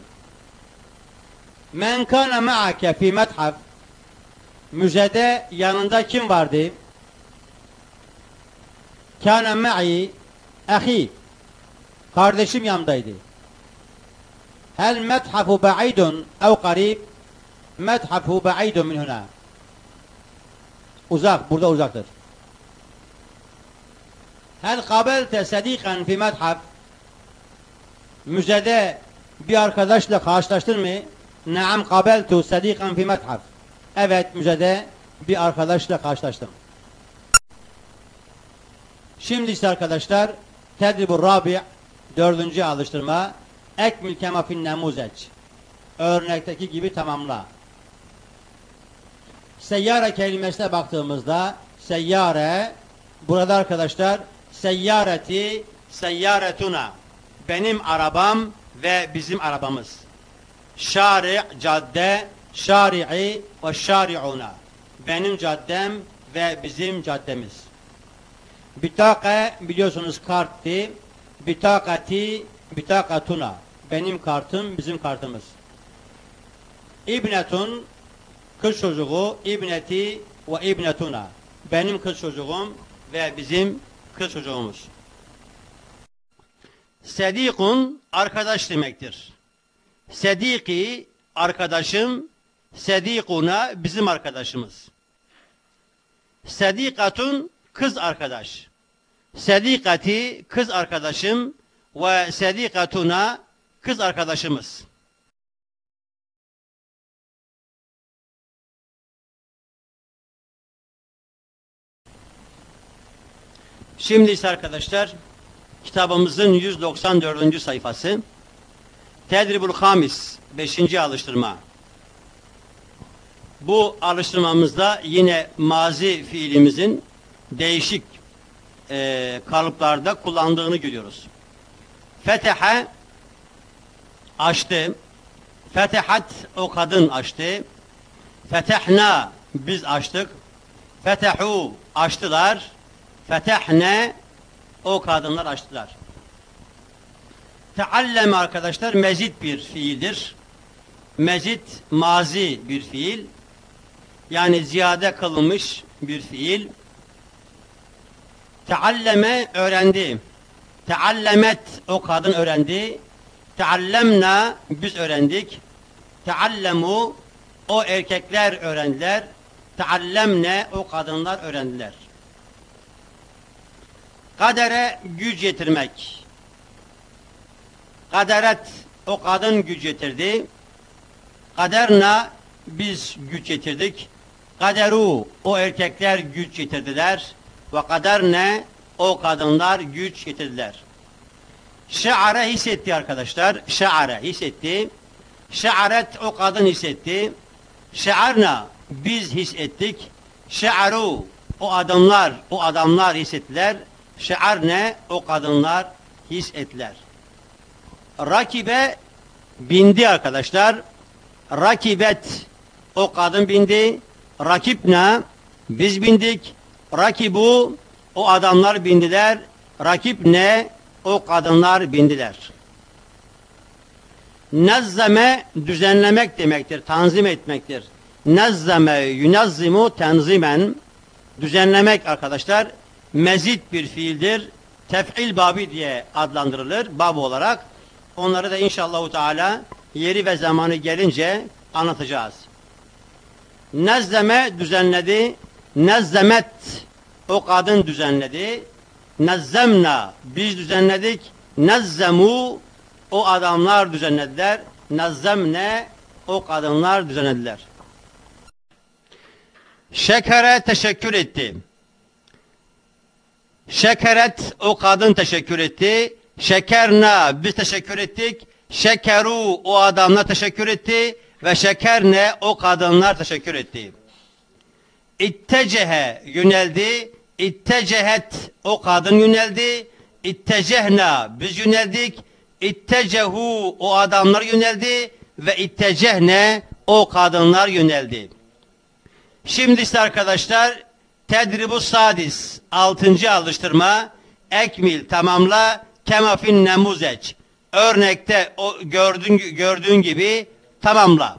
Men kana ma'ake fi methaf. Müzede yanında kim vardı? Kana ma'i ahi. Kardeşim yanımdaydı. Hel methafu ba'idun ev qarib? Methafu ba'idun min huna. Uzak, burada uzaktır. Hel kabelte sadiqan fi methaf? Müzede bir arkadaşla karşılaştın mı? Naam kabeltu sadiqan fi methaf. Evet, müzede bir arkadaşla karşılaştım. Şimdi ise arkadaşlar tedribur rabi' 4. alıştırma. Ekmil kema fin nemuzeç. Örnekteki gibi tamamla. Seyyare kelimesine baktığımızda seyyare, burada arkadaşlar seyyareti seyyaretuna, benim arabam ve bizim arabamız. Şari' cadde, şari'i ve şari'una, benim caddem ve bizim caddemiz. Bitaka biliyorsunuz karttı. Bitakati bitakatuna, benim kartım bizim kartımız. İbnetun kız çocuğu, ibneti ve ibnetuna, benim kız çocuğum ve bizim kız çocuğumuz. Sedikun arkadaş demektir. Sediki arkadaşım, sedikuna bizim arkadaşımız. Sedikatun kız arkadaş. Sedikati kız arkadaşım ve sedikatuna kız arkadaşımız. Şimdi ise arkadaşlar kitabımızın 194. sayfası. Tedribul Hamis 5. alıştırma. Bu alıştırmamızda yine mazi fiilimizin değişik kalıplarda kullandığını görüyoruz. Fetehe açtı. Fetehat o kadın açtı. Fetehna biz açtık. Fetehu açtılar. Fetehne o kadınlar açtılar. Tealleme arkadaşlar mezit bir fiildir. Mezit mazi bir fiil. Yani ziyade kılınmış bir fiil. Tealleme öğrendi. Teallemet o kadın öğrendi. Teallemna biz öğrendik. Teallemu o erkekler öğrendiler. Teallemne o kadınlar öğrendiler. Kadere güç yetirmek. Kaderet o kadın güç yetirdi. Kaderna biz güç yetirdik. Kaderu o erkekler güç yetirdiler. Ve kaderne o kadınlar güç yetirdiler. Şe'are hissetti arkadaşlar. Şe'are hissetti. Şe'aret o kadın hissetti. Şe'arna biz hissettik. Şe'aru o adamlar hissettiler. Şe'arne o kadınlar hissettiler. Rakibe bindi arkadaşlar. Rakibet o kadın bindi. Rakipna biz bindik. Rakibu o adamlar bindiler. Rakipne o kadınlar bindiler. Nazzame düzenlemek demektir. Tanzim etmektir. Nazzame yunazzimu tenzimen, düzenlemek arkadaşlar mezit bir fiildir. Tef'il babi diye adlandırılır bab olarak. Onları da inşallahu teala yeri ve zamanı gelince anlatacağız. Nazzame düzenledi. Nazzamet o kadın düzenledi. Nazzemna biz düzenledik. Nazzemu o adamlar düzenlediler. Nazzemne o kadınlar düzenlediler. Şekere teşekkür etti. Şekeret o kadın teşekkür etti. Şekerna biz teşekkür ettik. Şekeru o adamlar teşekkür etti. ve şekerne, o kadınlar teşekkür etti. İttecehe, yöneldi. İttecehet, o kadın yöneldi. İttecehna, biz yöneldik. İttecehu, o adamlar yöneldi. Ve ittecehne, o kadınlar yöneldi. Şimdi ise arkadaşlar, tedribu sadis, 6. alıştırma. Ekmil, tamamla. Kemafin nemuzeç, örnekte o gördüğün gibi tamamla.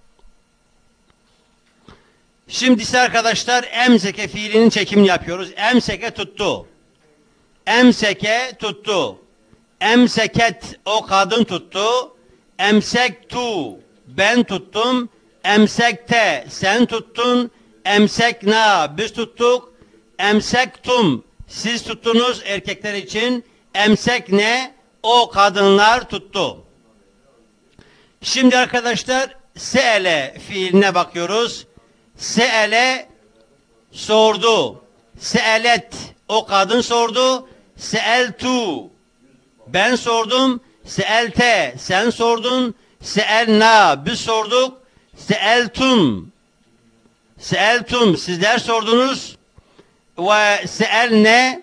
Şimdi ise arkadaşlar emseke fiilinin çekimini yapıyoruz. Emseke tuttu. Emseke tuttu. Emseket, o kadın tuttu. Emsektu, ben tuttum. Emsekte, sen tuttun. Emsekna, biz tuttuk. Emsektum, siz tuttunuz erkekler için. Emsekne, o kadınlar tuttu. Şimdi arkadaşlar se'ele fiiline bakıyoruz. Se'ele, sordu. Se'elet, o kadın sordu. Se'eltu, ben sordum. Se'elte, sen sordun. Se'elna, biz sorduk. Se'eltum, se'eltum, sizler sordunuz. Ve se'elne,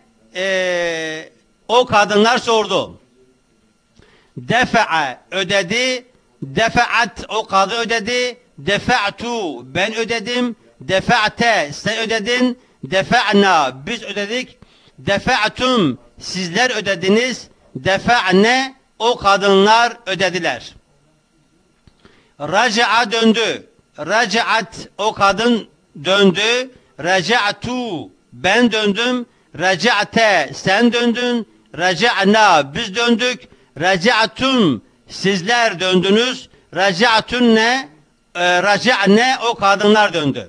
o kadınlar sordu. Defa'a, ödedi. Defa'at, o kadın ödedi. Defa'tu, ben ödedim. Defa'te, sen ödedin. Defa'na, biz ödedik. Defa'tum, sizler ödediniz. Defa'ne, o kadınlar ödediler. Raca'a, döndü. Raca'at, o kadın döndü. Raca'tu, ben döndüm. Raca'te, sen döndün. Raca'na, biz döndük. Raca'tum, sizler döndünüz. Raca'tunne, raca'ne, o kadınlar döndü.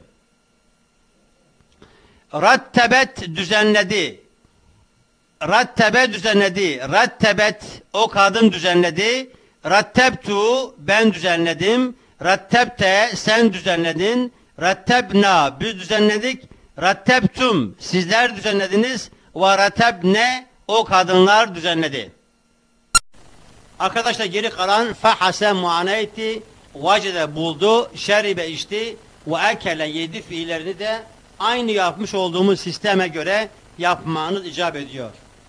Rattebet, düzenledi. Rattebe, düzenledi. Rattebet, o kadın düzenledi. Rattebtu, ben düzenledim. Rattebte, sen düzenledin. Rattebna, biz düzenledik. Rattebtum, sizler düzenlediniz. Ve rattebne, o kadınlar düzenledi. Arkadaşlar geri kalan fahase muaneyti, vacede buldu, şeribe içti ve ekele yedi fiillerini de aynı yapmış olduğumuz sisteme göre yapmanız icap ediyor.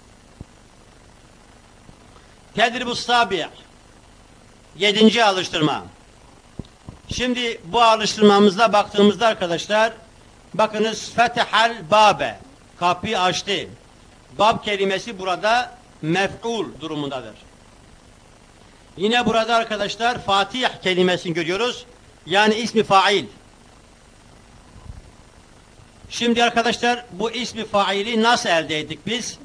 Tedribus sabi', 7. alıştırma. Şimdi bu alıştırmamızda baktığımızda arkadaşlar, bakınız fetehal babe, kapıyı açtı. Bab kelimesi burada mef'ul durumundadır. Yine burada arkadaşlar Fatih kelimesini görüyoruz. Yani ismi fail. Şimdi arkadaşlar bu ismi faili nasıl elde ettik biz?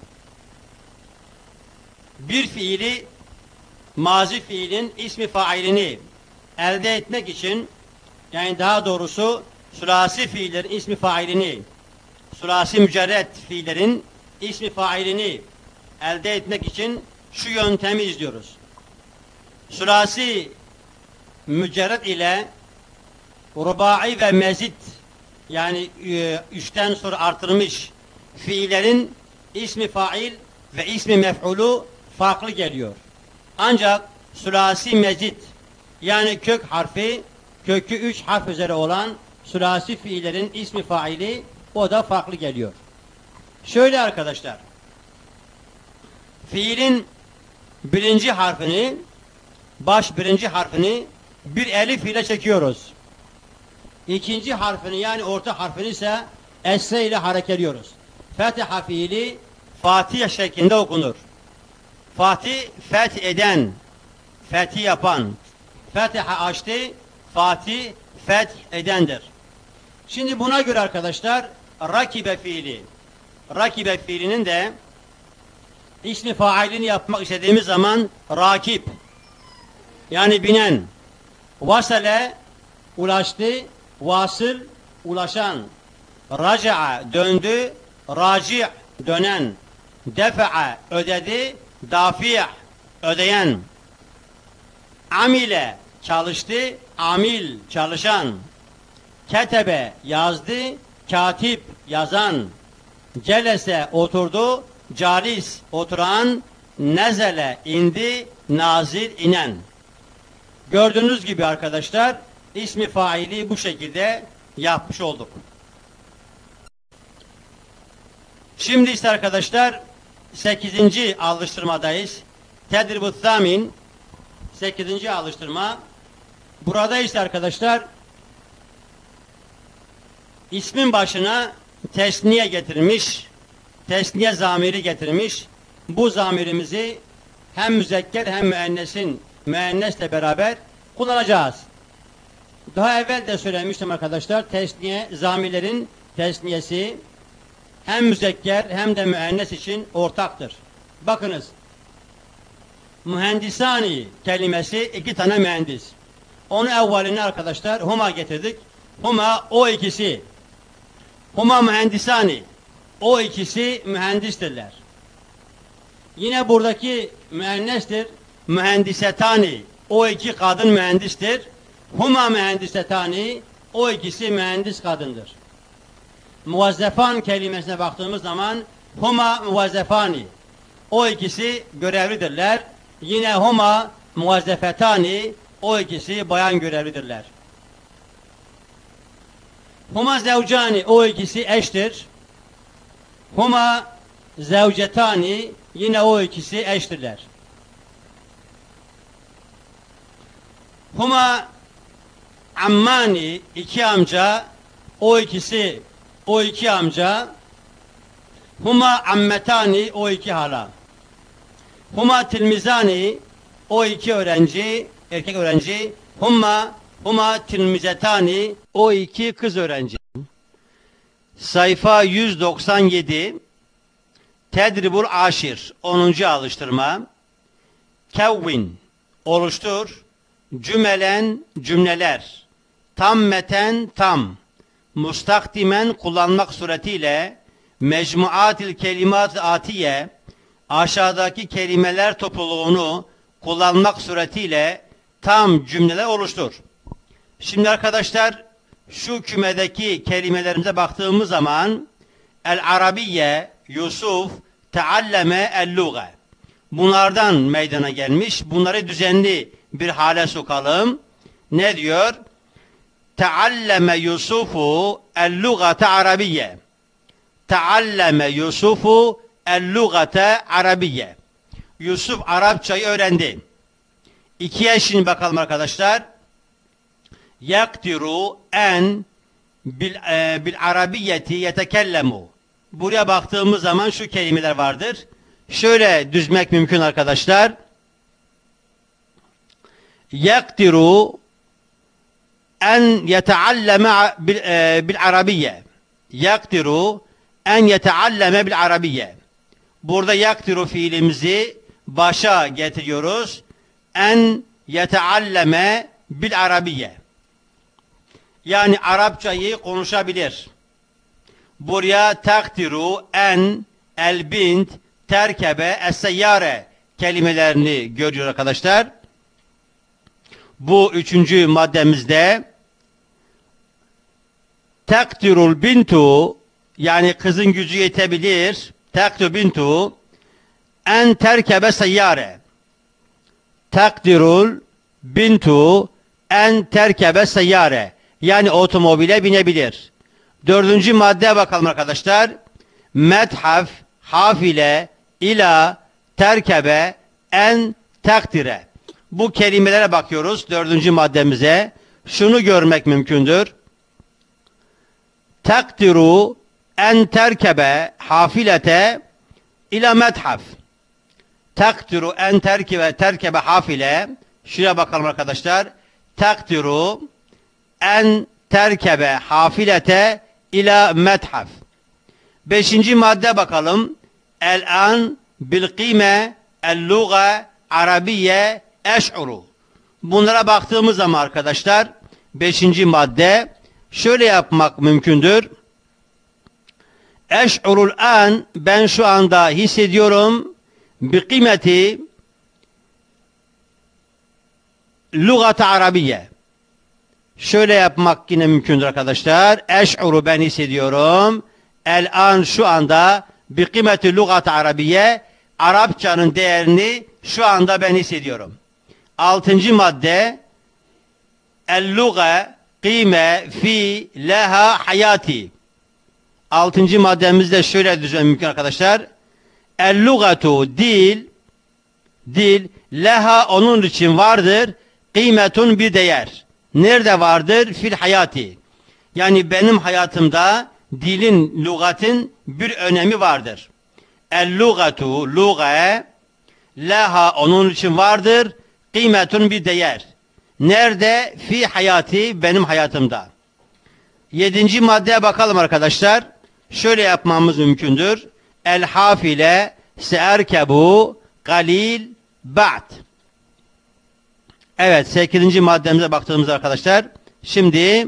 Bir fiili, mazi fiilin ismi failini elde etmek için, yani daha doğrusu sülasi fiillerin ismi failini, sülasi mücerret fiillerin ismi failini elde etmek için şu yöntemi izliyoruz. Sülasi mücerret ile rubai ve mezit, yani 3'ten sonra artırılmış fiillerin ismi fail ve ismi mef'ulu farklı geliyor. Ancak sülasi mezit, yani kök harfi, kökü 3 harf üzere olan sülasi fiillerin ismi faili, o da farklı geliyor. Şöyle arkadaşlar, fiilin birinci harfini, birinci harfini bir elif ile çekiyoruz. İkinci harfini, yani orta harfini ise esre ile harekeliyoruz. Fatiha fiili Fatih şeklinde okunur. Fatih, feth eden, fethi yapan. Fatiha açtı, Fatih, feth edendir. Şimdi buna göre arkadaşlar rakibe fiili. Rakibe fiilinin de ismi failini yapmak istediğimiz zaman rakip, yani binen. Vasale, ulaştı. Vasıl, ulaşan. Raca'a, döndü. Raci', dönen. Defa'a, ödedi. Dafi', ödeyen. Amile, çalıştı. Amil, çalışan. Ketebe, yazdı. Katip, yazan. Celese, oturdu. Calis, oturan. Nezele, indi. Nazil, inen. Gördüğünüz gibi arkadaşlar ismi faili bu şekilde yapmış olduk. Şimdi ise arkadaşlar 8. alıştırmadayız. Tedribut Thamin 8. alıştırma. Burada ise arkadaşlar ismin başına tesniye getirmiş, tesniye zamiri getirmiş. Bu zamirimizi hem müzekker hem müennesle beraber kullanacağız. Daha evvel de söylemiştim arkadaşlar, tesniye, zamirlerin tesniyesi hem müzekker hem de müennes için ortaktır. Bakınız, mühendisani kelimesi 2 tane mühendis. Onu evveline arkadaşlar huma getirdik. Huma o ikisi. Huma mühendisani. O ikisi mühendistirler. Yine buradaki müennestir. Mühendisetani. O 2 kadın mühendistir. Huma mühendisetani. O ikisi mühendis kadındır. Muvazzefan kelimesine baktığımız zaman huma muvazzefani. O ikisi görevlidirler. Yine huma muvazzefetani. O ikisi bayan görevlidirler. Huma zevcani. O ikisi eştir. Huma zevcetani. Yine o ikisi eştirler. Huma ammani. 2 amca. O ikisi, o 2 amca. Huma ammetani. O 2 hala. Huma tilmizani. O 2 öğrenci, erkek öğrenci. Huma tilmizetani. O 2 kız öğrenci. Sayfa 197. Tedribul aşir. 10. alıştırma. Kevvin. Oluştur. Cümelen cümleler. Tammeten tam. Mustakdimen kullanmak suretiyle mecmuatil kelimat-ı atiye, aşağıdaki kelimeler topluluğunu kullanmak suretiyle tam cümleler oluştur. Şimdi arkadaşlar şu kümedeki kelimelerimize baktığımız zaman el-Arabiye, Yusuf, tealleme el-luga. Bunlardan meydana gelmiş. Bunları düzenli bir hale sokalım. Ne diyor? Tealleme Yusufu el-lugate Arabiye. Tealleme Yusufu el-lugate Arabiye. Yusuf Arapçayı öğrendi. 2'ye şimdi bakalım arkadaşlar. Yakdiru en bil arabiyeti yetekellemu. Buraya baktığımız zaman şu kelimeler vardır. Şöyle düzmek mümkün arkadaşlar. Yakdiru en yetealleme bil arabiye. Yakdiru en yetealleme bil arabiye. Burada yakdiru fiilimizi başa getiriyoruz. En yetealleme bil arabiye. Yani Arapçayı konuşabilir. Buraya takdiru en el bint terkebe es-seyyare kelimelerini görüyor arkadaşlar. Bu 3. maddemizde takdirul bintu, yani kızın gücü yetebilir. Takdir bintu en terkebe seyyare. Takdirul bintu en terkebe seyyare. Yani otomobile binebilir. 4. maddeye bakalım arkadaşlar. Methaf, hafile, ila, terkebe, en, takdire. Bu kelimelere bakıyoruz 4. maddemize. Şunu görmek mümkündür. Takdiru en terkebe hafilete ila methaf. Takdiru en terkebe hafile. Şuraya bakalım arkadaşlar. Takdiru en terkebe hafilete ila methaf. 5. madde bakalım. El-an bil kime el-luga arabiye eş'uru. Bunlara baktığımız zaman arkadaşlar 5. madde şöyle yapmak mümkündür. Eş'urul an, ben şu anda hissediyorum bi kıymeti lugat arabiye. Şöyle yapmak yine mümkündür arkadaşlar. Eş'uru, ben hissediyorum. El-an, şu anda bi kıymeti lugat arabiye, Arapçanın değerini şu anda ben hissediyorum. 6. madde El-luga kime fi leha hayati. 6. maddemizde şöyle düzen mümkün arkadaşlar. El-lugatu dil leha onun için vardır. Kıymetun bir değer. Nerede vardır? Fil hayati. Yani benim hayatımda dilin, lügatın bir önemi vardır. El-lugatu luga leha onun için vardır. Kıymetun bir değer. Nerede? Fi hayati benim hayatımda. 7. maddeye bakalım arkadaşlar. Şöyle yapmamız mümkündür. El hafile seerkebu galil ba'd. Evet, 8. maddemize baktığımızda arkadaşlar. Şimdi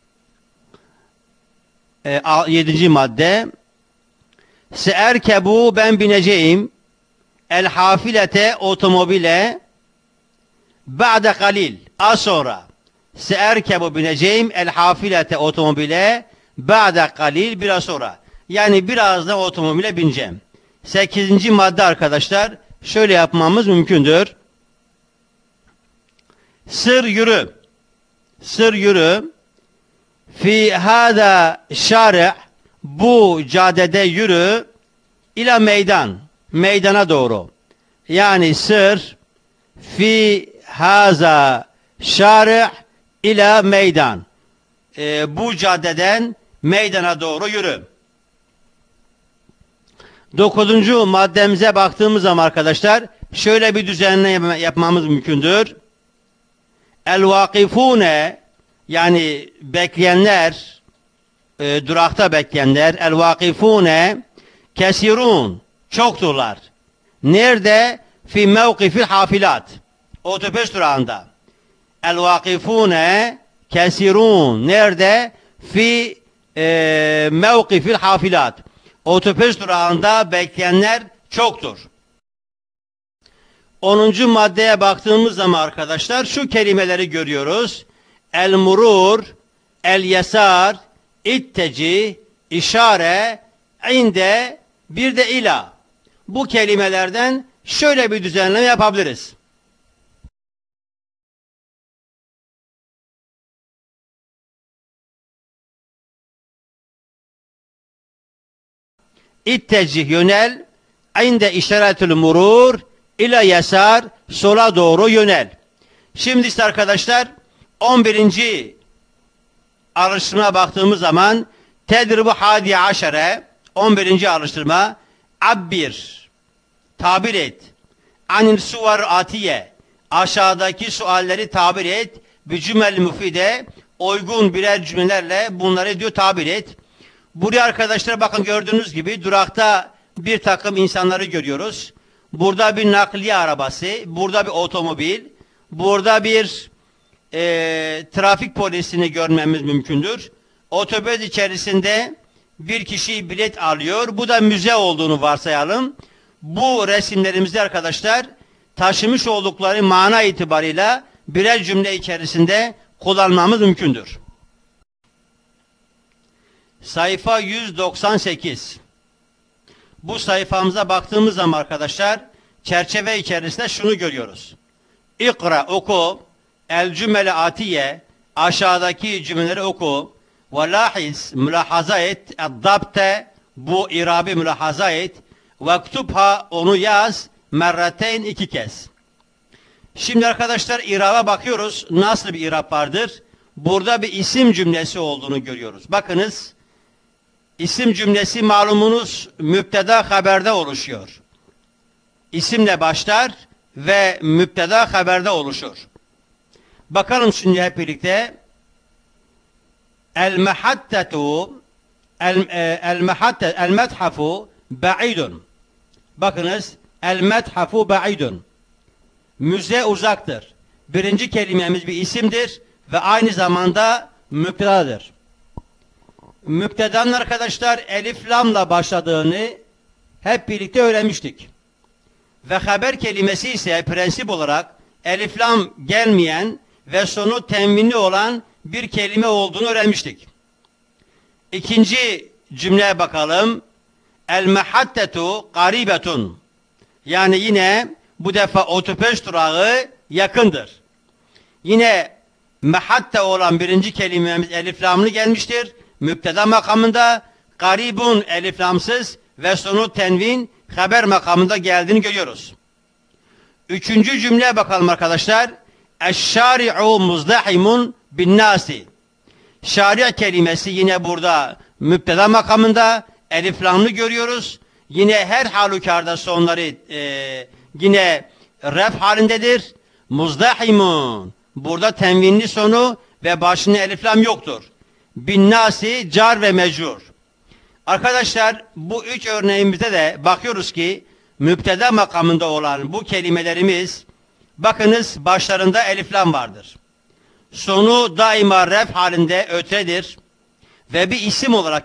7. madde. Seerkebu ben bineceğim. El hafilete otomobile ba'de galil az sonra. Seerkebu bineceğim el hafilete otomobile ba'de galil biraz sonra. Yani biraz da otomobile bineceğim. 8. madde arkadaşlar. Şöyle yapmamız mümkündür. Sır yürü. Sır yürü. Fi hada şari' bu caddede yürü ila meydan. Meydana doğru. Yani sır fi haza şari' ila meydan. Bu caddeden meydana doğru yürü. 9. maddemize baktığımız zaman arkadaşlar şöyle bir düzenleme yapmamız mümkündür. El vakifune yani bekleyenler, durakta bekleyenler, el vakifune kesirun çokturlar. Nerede? Fi mevkifil hafilat. Otobüs durağında. El vakifune kesirun. Nerede? Fi mevkifil hafilat. Otobüs durağında bekleyenler çoktur. 10. maddeye baktığımız zaman arkadaşlar şu kelimeleri görüyoruz. El murur, el yesar, itteci, işare, inde, bir de ila. Bu kelimelerden şöyle bir düzenleme yapabiliriz. İttecih yönel, inde işaretül murur, ila yesar, sola doğru yönel. Şimdi ise arkadaşlar 11. araştırmaya baktığımız zaman tedribu hadi aşere 11. araştırma abbir tabir et anil suvar atiye aşağıdaki sualleri tabir et bir cümle müfide uygun birer cümlelerle bunları diyor tabir et. Buraya arkadaşlar bakın gördüğünüz gibi durakta bir takım insanları görüyoruz. Burada bir nakliye arabası, burada bir otomobil, burada bir trafik polisini görmemiz mümkündür. Otobüs içerisinde bir kişi bilet alıyor. Bu da müze olduğunu varsayalım. Bu resimlerimizde arkadaşlar taşımış oldukları mana itibarıyla birer cümle içerisinde kullanmamız mümkündür. Sayfa 198. Bu sayfamıza baktığımız zaman arkadaşlar çerçeve içerisinde şunu görüyoruz. İkra oku, el cümle atiye aşağıdaki cümleleri oku ve lahiz mülahaza et, eddabte bu irabi mülahaza et ve ktubha onu yaz merrateyn 2 kez. Şimdi arkadaşlar iraba bakıyoruz. Nasıl bir irab vardır? Burada bir isim cümlesi olduğunu görüyoruz. Bakınız. İsim cümlesi malumunuz müpteda haberde oluşuyor. İsimle başlar ve müpteda haberde oluşur. Bakalım şimdi hep birlikte. El mehattetu el methafu ba'idun. Bakınız el methafu ba'idun. Müze uzaktır. Birinci kelimemiz bir isimdir ve aynı zamanda müptedadır. Müptedanın arkadaşlar elif lamla başladığını hep birlikte öğrenmiştik. Ve haber kelimesi ise prensip olarak elif lam gelmeyen ve sonu tenvinli olan bir kelime olduğunu öğrenmiştik. İkinci cümleye bakalım. El mehattetu garibetun. Yani yine bu defa otobüs durağı yakındır. Yine Mehatte olan birinci kelimemiz elif lamlı gelmiştir. Müpteda makamında, garibun elif lamsız ve sonu tenvin haber makamında geldiğini görüyoruz. Üçüncü cümleye bakalım arkadaşlar. Eşşari'u muzdahimun bin nasi. Şari' kelimesi yine burada müpteda makamında elif lamlı görüyoruz. Yine her halükarda sonları yine ref halindedir. Muzdahimun. Burada tenvinli sonu ve başında elif lam yoktur. Bin nasi car ve mecrur. Arkadaşlar bu üç örneğimizde de bakıyoruz ki müpteda makamında olan bu kelimelerimiz, bakınız başlarında elif lam vardır. Sonu daima ref halinde ötredir ve bir isim olarak